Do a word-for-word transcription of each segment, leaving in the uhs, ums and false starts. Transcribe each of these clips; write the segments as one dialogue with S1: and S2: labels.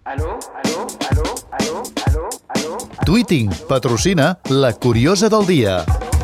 S1: Aló, aló, aló, aló, aló, aló.
S2: Tweeting patrocina La Curiosa del Dia.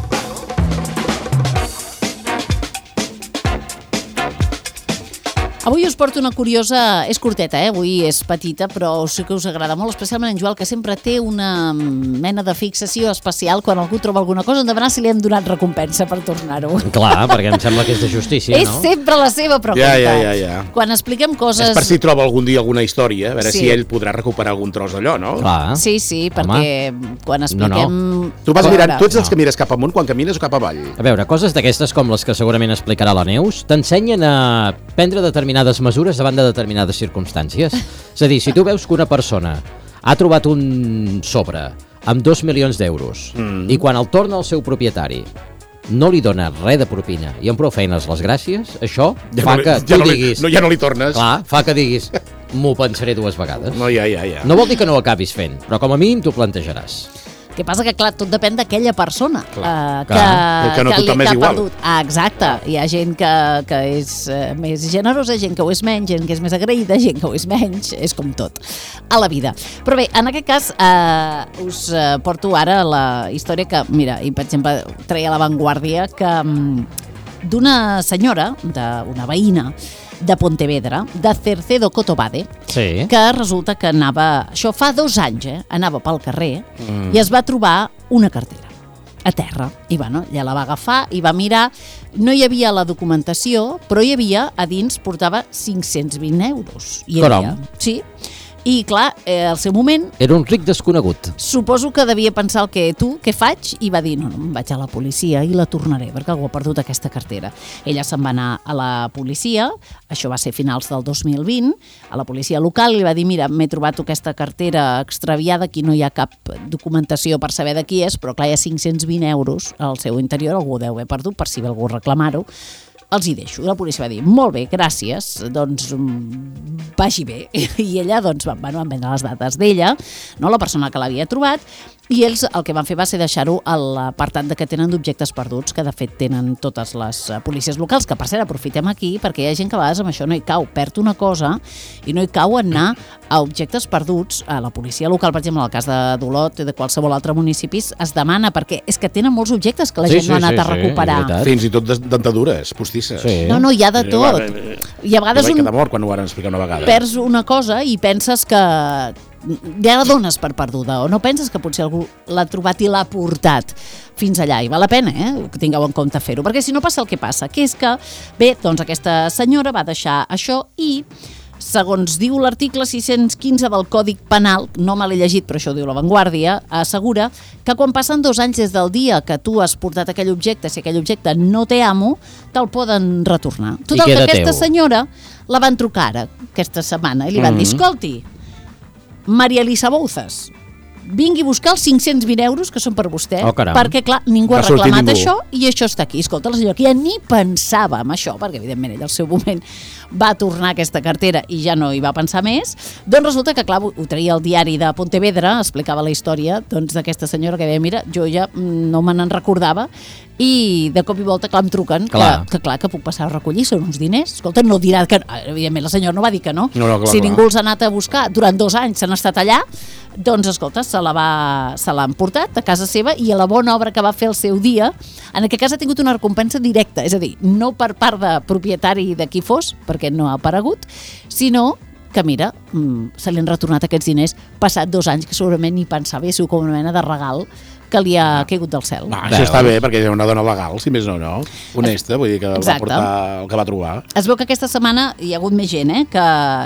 S3: Avui us porto una curiosa, és curteta, eh? Avui és petita, però sí que us agrada molt, especialment en Joel, que sempre té una mena de fixació especial quan algú troba alguna cosa, hem de demanar si li hem donat recompensa per tornar-ho.
S4: Clar, perquè em sembla que és de justícia,
S3: és
S4: no?
S3: És sempre la seva pregunta.
S5: Ja, ja, ja, ja.
S3: Quan expliquem coses...
S5: És per si troba algun dia alguna història, a veure
S3: Sí.
S5: si ell podrà recuperar algun tros d'allò, no?
S4: Clar.
S3: Sí, sí, perquè quan expliquem...
S4: No,
S5: Tu vas
S3: A
S5: mirant,
S3: veure,
S5: tu ets dels
S4: No.
S5: que mires cap amunt quan camines o cap avall?
S4: A veure, coses d'aquestes com les que segurament explicarà la Neus t'ensenyen a prendre determinades mesures davant de determinades circumstàncies. És a dir, si tu veus que una persona ha trobat un sobre amb dos milions d'euros
S5: Mm.
S4: i quan el torna al seu propietari no li dona res de propina i amb prou feines les gràcies, això
S5: Ja
S4: fa
S5: no li-
S4: que
S5: ja
S4: tu
S5: no li-
S4: diguis...
S5: no, ja no li tornes.
S4: Clar, fa que diguis, m'ho pensaré dues vegades.
S5: No, ja, ja, ja.
S4: No vol dir que no ho acabis fent, però com a mínim t'ho plantejaràs.
S3: El que passa que, clar, tot depèn d'aquella persona
S4: Clar,
S3: eh, que,
S4: clar.
S5: Que no
S3: que,
S5: tothom
S3: li-
S5: és
S3: que ha
S5: igual.
S3: perdut. Ah, exacte. Hi ha gent que, que és eh, més generosa, gent que ho és menys, gent que és més agraïda, gent que ho és menys, és com tot a la vida. Però bé, en aquest cas eh, us eh, porto ara la història que, mira, i per exemple, treia a La Vanguardia que mm, d'una senyora, d'una veïna de Pontevedra, de Cercedo Cotobade,
S4: Sí.
S3: que resulta que anava, això fa dos anys, eh, anava pel carrer
S5: Mm.
S3: i es va trobar una cartera a terra. I bueno, ja la va agafar i va mirar. No hi havia la documentació, però hi havia, a dins, portava cinc-cents vint euros. Hi havia.
S4: Caram.
S3: Sí. I clar, eh, al seu moment,
S4: Era un ric desconegut.
S3: suposo que devia pensar el que tu, què faig? I va dir, no, no, em vaig a la policia i la tornaré, perquè algú ha perdut aquesta cartera. Ella se'n va anar a la policia, això va ser a finals del dos mil vint, a la policia local, i li va dir, mira, m'he trobat aquesta cartera extraviada, aquí no hi ha cap documentació per saber de qui és, però clar, hi ha cinc-cents vint euros al seu interior, algú deu haver perdut, per si ve algú a reclamar-ho. Els hi deixo. La policia va dir, molt bé, gràcies, doncs mm, vagi bé. I ella, doncs, van, van vendre les dades d'ella, no, la persona que l'havia trobat, i ells el que van fer va ser deixar-ho a l'apartat de que tenen d'objectes perduts, que de fet tenen totes les eh, policies locals, que per cert aprofitem aquí, perquè hi ha gent que a vegades amb això no hi cau, perd una cosa i no hi cau anar a objectes perduts. A la policia local, per exemple, en el cas de d'Olot i de qualsevol altre municipi, es demana, perquè és que tenen molts objectes que la
S4: Sí,
S3: gent no ha
S4: sí,
S3: anat
S4: sí,
S3: a
S4: sí,
S3: recuperar.
S4: és veritat.
S5: Fins i tot des- dentadures, postisses.
S4: Sí.
S3: No, no, hi ha de
S5: Eh,
S3: tot.
S5: va, eh,
S3: I a vegades
S5: jo vaig
S3: un
S5: quedar mort quan ho van explicar una vegada.
S3: perds una cosa i penses que ja la dones per perduda, o no penses que potser algú l'ha trobat i l'ha portat fins allà, i val la pena, eh, que tingueu en compte fer-ho, perquè si no passa el que passa, que és que, bé, doncs aquesta senyora va deixar això i, segons diu l'article sis-cents quinze del Còdig Penal, no me l'he llegit, però això ho diu La Vanguardia, assegura que quan passen dos anys des del dia que tu has portat aquell objecte, si aquell objecte no té amo, te'l poden retornar. Total, que
S4: queda
S3: aquesta
S4: teu.
S3: senyora la van trucar ara, aquesta setmana, i li van dir,
S4: Mhm.
S3: escolti, Maria Elisa Bouzas, vingui a buscar els cinc-cents vint euros que són per vostè,
S4: Oh, caram.
S3: perquè, clar, ningú ha
S5: Va sortir
S3: reclamat
S5: ningú.
S3: això i això està aquí. Escolta, la senyora que ja ni pensava en això, perquè, evidentment, ell al seu moment va tornar aquesta cartera i ja no hi va pensar més, doncs resulta que, clar, ho ho traia el diari de Pontevedra, explicava la història doncs, d'aquesta senyora que deia, mira, jo ja mm, no me n'en recordava, i de cop i volta, clar, em truquen,
S4: Clar.
S3: Que, que clar, que puc passar a recollir, són uns diners. Escolta, no dirà que... Evidentment, la senyora no va dir que no.
S5: No, no, clar,
S3: si
S5: clar.
S3: ningú els ha anat a buscar durant dos anys, s'han estat allà, doncs, escolta, se la va, se l'han portat a casa seva i a la bona obra que va fer el seu dia, en aquest cas ha tingut una recompensa directa, és a dir, no per part de propietari de qui fos, perquè no ha aparegut, sinó que, mira, mm, se li han retornat aquests diners passat dos anys, que segurament ni pensava, i ha sigut com una mena de regal que li ha caigut del cel.
S5: No, això està bé, perquè era una dona legal, si més no, no? Honesta, vull dir que
S3: Exacte.
S5: va portar el que va trobar.
S3: Es veu que aquesta setmana hi ha hagut més gent, eh? Que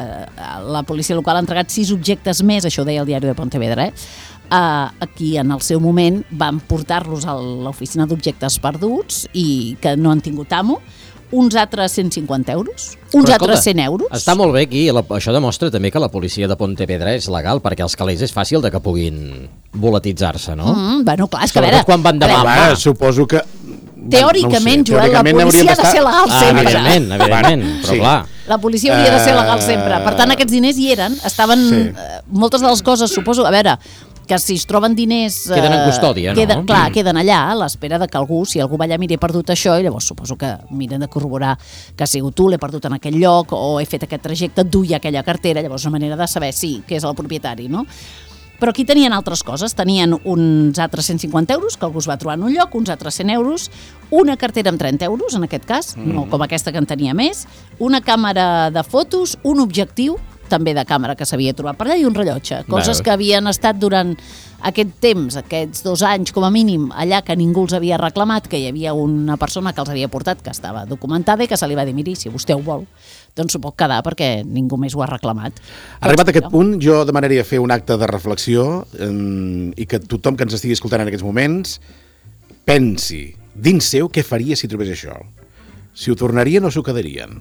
S3: la policia local ha entregat sis objectes més, això ho deia el diari de Pontevedra, eh? Uh, aquí en el seu moment van portar-los a l'oficina d'objectes perduts i que no han tingut amo, uns altres cent cinquanta euros, uns
S4: Però,
S3: altres
S4: escolta,
S3: cent euros.
S4: Està molt bé aquí, la, això demostra també que la policia de Pontevedra és legal, perquè els calés és fàcil de que puguin volatitzar-se, no?
S3: Mm, bueno, clar, és que a
S4: Sobretot
S3: veure...
S4: quan van de
S3: a veure,
S4: mà.
S5: Va, suposo que...
S3: Teòricament,
S5: no ho sé,
S3: Joel, la
S5: teòricament
S3: policia
S5: hauríem
S3: ha de
S5: d'estar-
S3: ser legal
S4: Ah,
S3: sempre.
S4: evidentment, evidentment, però
S5: Sí.
S4: clar.
S3: La policia hauria de ser legal
S5: Eh,
S3: sempre. Per tant, aquests diners hi eren, estaven...
S5: sí.
S3: eh, moltes de les coses, suposo... A veure, que si es troben diners...
S4: Queden en custòdia, no?
S3: Queden, clar, queden allà a l'espera de que algú, si algú va allà miri he perdut això, i llavors suposo que miren de corroborar que ha sigut tu, l'he perdut en aquell lloc, o he fet aquest trajecte, duia aquella cartera, llavors una manera de saber sí, que és el propietari, no? Però aquí tenien altres coses, tenien uns altres cent cinquanta euros, que algú es va trobar en un lloc, uns altres cent euros, una cartera amb trenta euros, en aquest cas, mm. no com aquesta que en tenia més, una càmera de fotos, un objectiu, també de càmera que s'havia trobat per allà, i un rellotge. Coses
S4: Veus.
S3: que havien estat durant aquest temps, aquests dos anys com a mínim, allà que ningú els havia reclamat, que hi havia una persona que els havia portat, que estava documentada i que se li va dir, miri, si vostè ho vol, doncs s'ho pot quedar perquè ningú més ho ha reclamat.
S5: Arribat a aquest punt, jo demanaria fer un acte de reflexió eh, i que tothom que ens estigui escoltant en aquests moments pensi dins seu què faria si trobés això. Si ho tornarien o s'ho quedarien.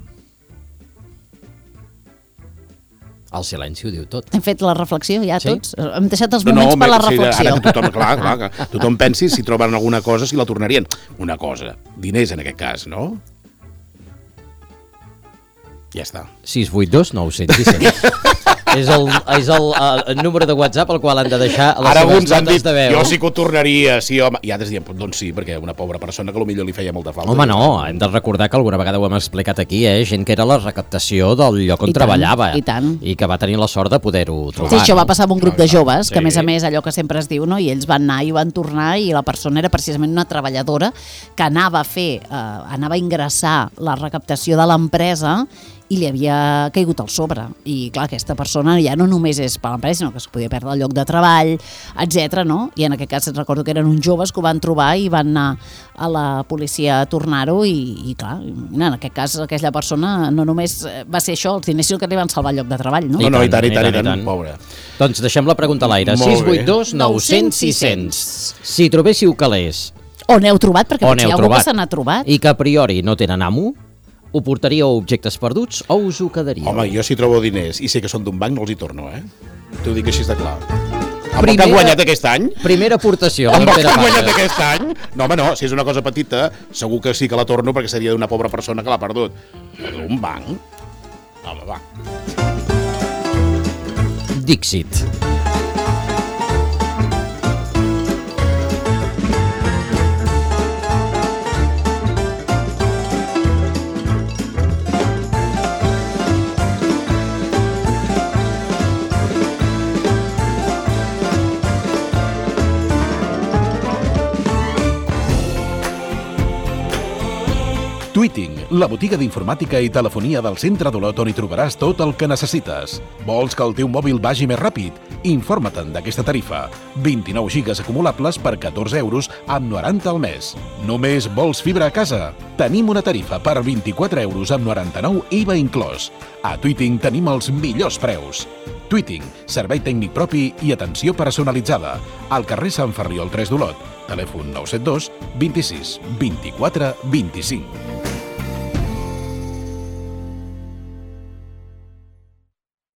S4: El silenci ho diu tot.
S3: Hem fet la reflexió ja
S4: Sí?
S3: tots? Hem deixat els moments
S5: home,
S3: per la
S5: sí,
S3: reflexió.
S5: ara que tothom, clar, clar, que tothom pensi si troben alguna cosa, si la tornarien. Una cosa, diners en aquest cas, no? Ja està.
S4: sis vuit dos nou set set. És el, és el, el número de WhatsApp al qual han de deixar les
S5: Ara
S4: seves
S5: alguns han
S4: notes
S5: dit,
S4: de veu.
S5: jo sí que ho tornaria, sí, home. I altres diuen, doncs sí, perquè una pobra persona que potser li feia molta falta.
S4: Home, no, hem de recordar que alguna vegada ho hem explicat aquí, eh? Gent que era la recaptació del lloc on
S3: I tant,
S4: treballava.
S3: i tant.
S4: I que va tenir la sort de poder-ho trobar.
S3: Sí, això va passar amb un grup de joves, que a
S5: Sí.
S3: més a més allò que sempre es diu, no? I ells van anar i van tornar i la persona era precisament una treballadora que anava a fer, eh, anava a ingressar la recaptació de l'empresa i li havia caigut al sobre. I clar, aquesta persona ja no només és per l'empresa, sinó que es podia perdre el lloc de treball, etcètera, no? I en aquest cas recordo que eren uns joves que ho van trobar i van anar a la policia a tornar-ho i, i clar, en aquest cas aquella persona no només va ser això, els diners, sinó que li van salvar el lloc de treball, no?
S5: No, no, i tant, i tant, i
S4: i
S5: tant,
S4: tant.
S5: pobre.
S4: Doncs deixem la pregunta a l'aire.
S5: Molt bé.
S4: sis vuit dos nou cents sis cents. Si trobéssiu calés
S3: On heu trobat, perquè
S4: on
S3: potser hi
S4: heu
S3: ha algú
S4: trobat
S3: que se n'ha trobat.
S4: i que a priori no tenen amo, ho portaríeu objectes perduts o us ho quedaríeu?
S5: Home, jo si trobo diners i sé que són d'un banc, no els hi torno, eh? T'ho dic així de clar. Amb el
S4: Primera-
S5: que han guanyat aquest any...
S4: Primera aportació.
S5: Amb el
S4: la
S5: que
S4: Pere
S5: han guanyat
S4: Fàbregas.
S5: aquest any... No, home, no, si és una cosa petita, segur que sí que la torno perquè seria d'una pobra persona que l'ha perdut. Però d'un banc? Home, va.
S4: Dixit.
S6: Tweeting, la botiga d'informàtica i telefonia del centre d'Olot on hi trobaràs tot el que necessites. Vols que el teu mòbil vagi més ràpid? Informa-te'n d'aquesta tarifa. vint-i-nou gigas acumulables per catorze euros amb noranta al mes. Només vols fibra a casa? Tenim una tarifa per vint-i-quatre euros amb noranta-nou I V A inclòs. A Tweeting tenim els millors preus. Tweeting, servei tècnic propi i atenció personalitzada. Al carrer Sant Ferriol tres d'Olot. Telèfon nou set dos, vint-i-sis, vint-i-quatre, vint-i-cinc.